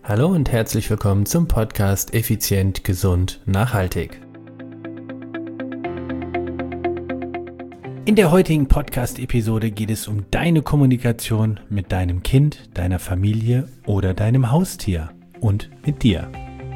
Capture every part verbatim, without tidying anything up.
Hallo und herzlich willkommen zum Podcast Effizient, Gesund, Nachhaltig. In der heutigen Podcast-Episode geht es um deine Kommunikation mit deinem Kind, deiner Familie oder deinem Haustier und mit dir.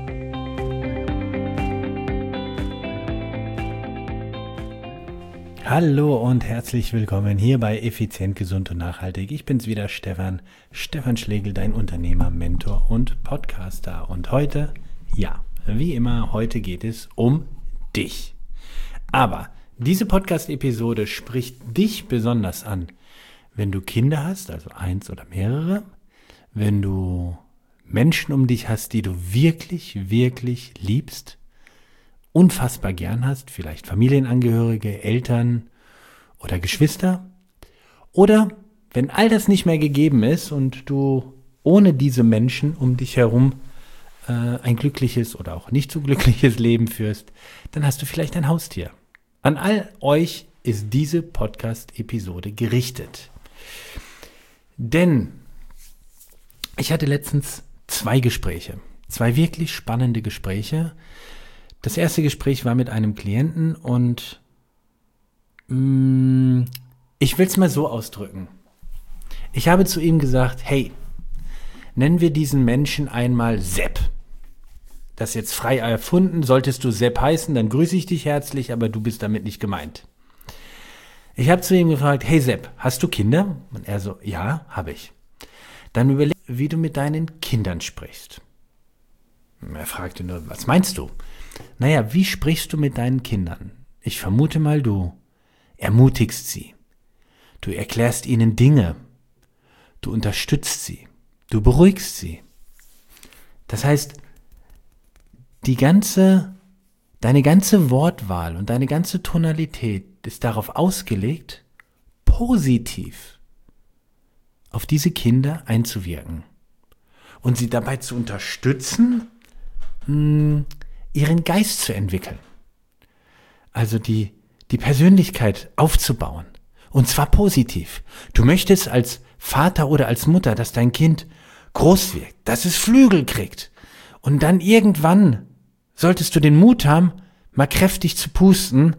Hallo und herzlich willkommen hier bei Effizient, Gesund und Nachhaltig. Ich bin's wieder, Stefan, Stefan Schlegel, dein Unternehmer, Mentor und Podcaster. Und heute, ja, wie immer, heute geht es um dich. Aber diese Podcast-Episode spricht dich besonders an, wenn du Kinder hast, also eins oder mehrere, wenn du Menschen um dich hast, die du wirklich, wirklich liebst, unfassbar gern hast, vielleicht Familienangehörige, Eltern oder Geschwister, oder wenn all das nicht mehr gegeben ist und du ohne diese Menschen um dich herum äh, ein glückliches oder auch nicht so glückliches Leben führst, dann hast du vielleicht ein Haustier. An all euch ist diese Podcast-Episode gerichtet. Denn ich hatte letztens zwei Gespräche, zwei wirklich spannende Gespräche. Das erste Gespräch war mit einem Klienten und mh, ich will es mal so ausdrücken. Ich habe zu ihm gesagt, hey, nennen wir diesen Menschen einmal Sepp. Das ist jetzt frei erfunden, solltest du Sepp heißen, dann grüße ich dich herzlich, aber du bist damit nicht gemeint. Ich habe zu ihm gefragt, hey Sepp, hast du Kinder? Und er so, ja, habe ich. Dann überleg, wie du mit deinen Kindern sprichst. Er fragte nur, was meinst du? Naja, wie sprichst du mit deinen Kindern? Ich vermute mal, du ermutigst sie. Du erklärst ihnen Dinge. Du unterstützt sie. Du beruhigst sie. Das heißt, die ganze, deine ganze Wortwahl und deine ganze Tonalität ist darauf ausgelegt, positiv auf diese Kinder einzuwirken und sie dabei zu unterstützen, mh, ihren Geist zu entwickeln. Also die, die Persönlichkeit aufzubauen. Und zwar positiv. Du möchtest als Vater oder als Mutter, dass dein Kind groß wird, dass es Flügel kriegt. Und dann irgendwann solltest du den Mut haben, mal kräftig zu pusten,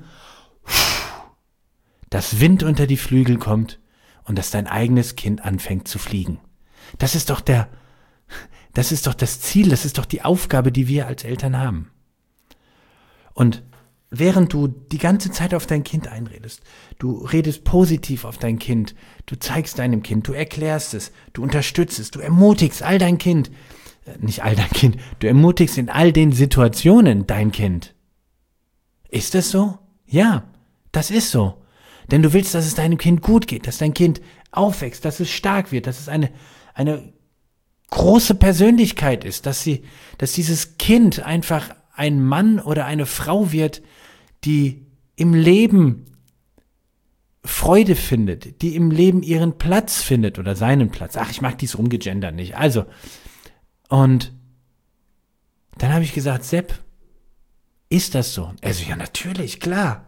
dass Wind unter die Flügel kommt und dass dein eigenes Kind anfängt zu fliegen. Das ist doch der, das ist doch das Ziel, das ist doch die Aufgabe, die wir als Eltern haben. Und während du die ganze Zeit auf dein Kind einredest, du redest positiv auf dein Kind, du zeigst deinem Kind, du erklärst es, du unterstützt es, du ermutigst all dein Kind, äh, nicht all dein Kind, du ermutigst in all den Situationen dein Kind. Ist das so? Ja, das ist so. Denn du willst, dass es deinem Kind gut geht, dass dein Kind aufwächst, dass es stark wird, dass es eine, eine große Persönlichkeit ist, dass sie, dass dieses Kind einfach ein Mann oder eine Frau wird, die im Leben Freude findet, die im Leben ihren Platz findet oder seinen Platz. Ach, ich mag dieses Rumgegender nicht. Also, und dann habe ich gesagt, Sepp, ist das so? Er so, ja natürlich, klar.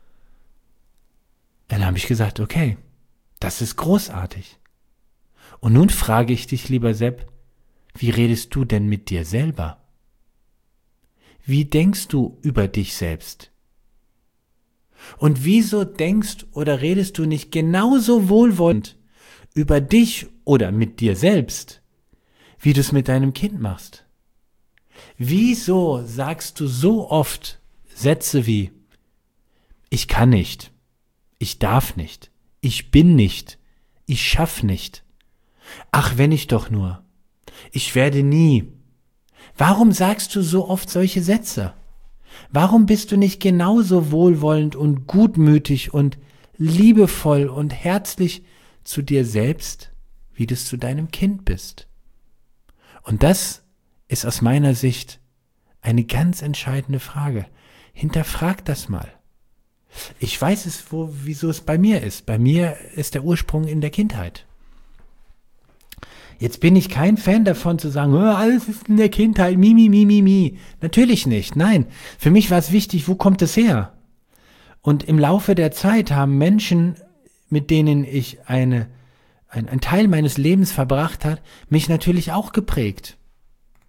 Dann habe ich gesagt, okay, das ist großartig. Und nun frage ich dich, lieber Sepp, wie redest du denn mit dir selber? Wie denkst du über dich selbst? Und wieso denkst oder redest du nicht genauso wohlwollend über dich oder mit dir selbst, wie du es mit deinem Kind machst? Wieso sagst du so oft Sätze wie, ich kann nicht, ich darf nicht, ich bin nicht, ich schaff nicht, ach wenn ich doch nur, ich werde nie. Warum sagst du so oft solche Sätze? Warum bist du nicht genauso wohlwollend und gutmütig und liebevoll und herzlich zu dir selbst, wie du es zu deinem Kind bist? Und das ist aus meiner Sicht eine ganz entscheidende Frage. Hinterfrag das mal. Ich weiß es, wo, wieso es bei mir ist. Bei mir ist der Ursprung in der Kindheit. Jetzt bin ich kein Fan davon zu sagen, oh, alles ist in der Kindheit, mi, mi, mi, mi, mi. Natürlich nicht, nein. Für mich war es wichtig, wo kommt es her? Und im Laufe der Zeit haben Menschen, mit denen ich eine, ein, ein Teil meines Lebens verbracht hat, mich natürlich auch geprägt.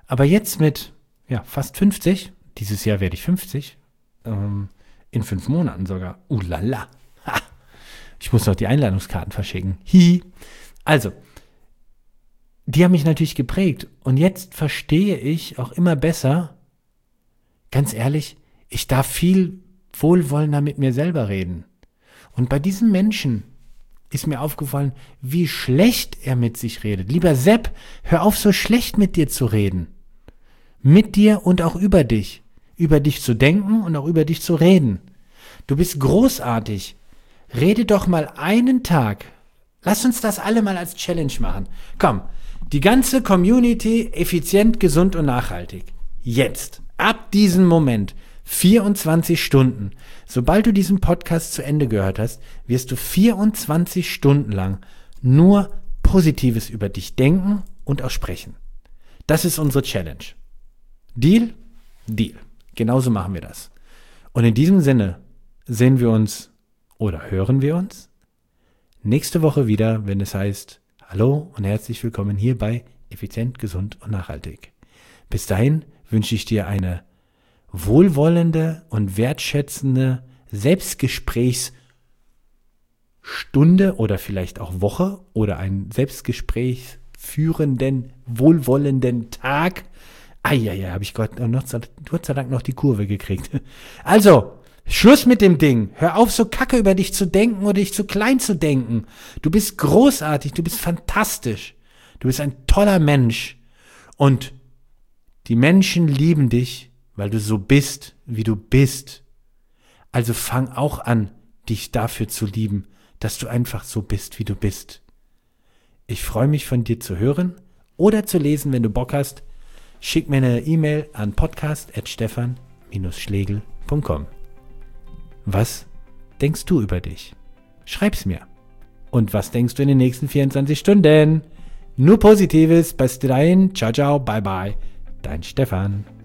Aber jetzt mit ja, fast fünfzig, dieses Jahr werde ich fünfzig, ähm, in fünf Monaten sogar. Uh la la. Ha. Ich muss noch die Einladungskarten verschicken. Hihi. Also, die haben mich natürlich geprägt. Und jetzt verstehe ich auch immer besser, ganz ehrlich, ich darf viel wohlwollender mit mir selber reden. Und bei diesem Menschen ist mir aufgefallen, wie schlecht er mit sich redet. Lieber Sepp, hör auf, so schlecht mit dir zu reden. Mit dir und auch über dich. Über dich zu denken und auch über dich zu reden. Du bist großartig. Rede doch mal einen Tag. Lass uns das alle mal als Challenge machen. Komm, die ganze Community effizient, gesund und nachhaltig. Jetzt, ab diesem Moment, vierundzwanzig Stunden. Sobald du diesen Podcast zu Ende gehört hast, wirst du vierundzwanzig Stunden lang nur Positives über dich denken und auch sprechen. Das ist unsere Challenge. Deal? Deal. Genauso machen wir das. Und in diesem Sinne sehen wir uns oder hören wir uns nächste Woche wieder, wenn es heißt, hallo und herzlich willkommen hier bei Effizient, Gesund und Nachhaltig. Bis dahin wünsche ich dir eine wohlwollende und wertschätzende Selbstgesprächsstunde oder vielleicht auch Woche oder einen Selbstgespräch führenden, wohlwollenden Tag. Eieiei, habe ich Gott, noch, Gott sei Dank noch die Kurve gekriegt. Also, Schluss mit dem Ding. Hör auf, so kacke über dich zu denken oder dich zu klein zu denken. Du bist großartig, du bist fantastisch. Du bist ein toller Mensch. Und die Menschen lieben dich, weil du so bist, wie du bist. Also fang auch an, dich dafür zu lieben, dass du einfach so bist, wie du bist. Ich freue mich, von dir zu hören oder zu lesen, wenn du Bock hast. Schick mir eine E-Mail an podcast at stefan dash schlegel punkt com. Was denkst du über dich? Schreib's mir. Und was denkst du in den nächsten vierundzwanzig Stunden? Nur Positives. Bis dahin. Ciao, ciao. Bye, bye. Dein Stefan.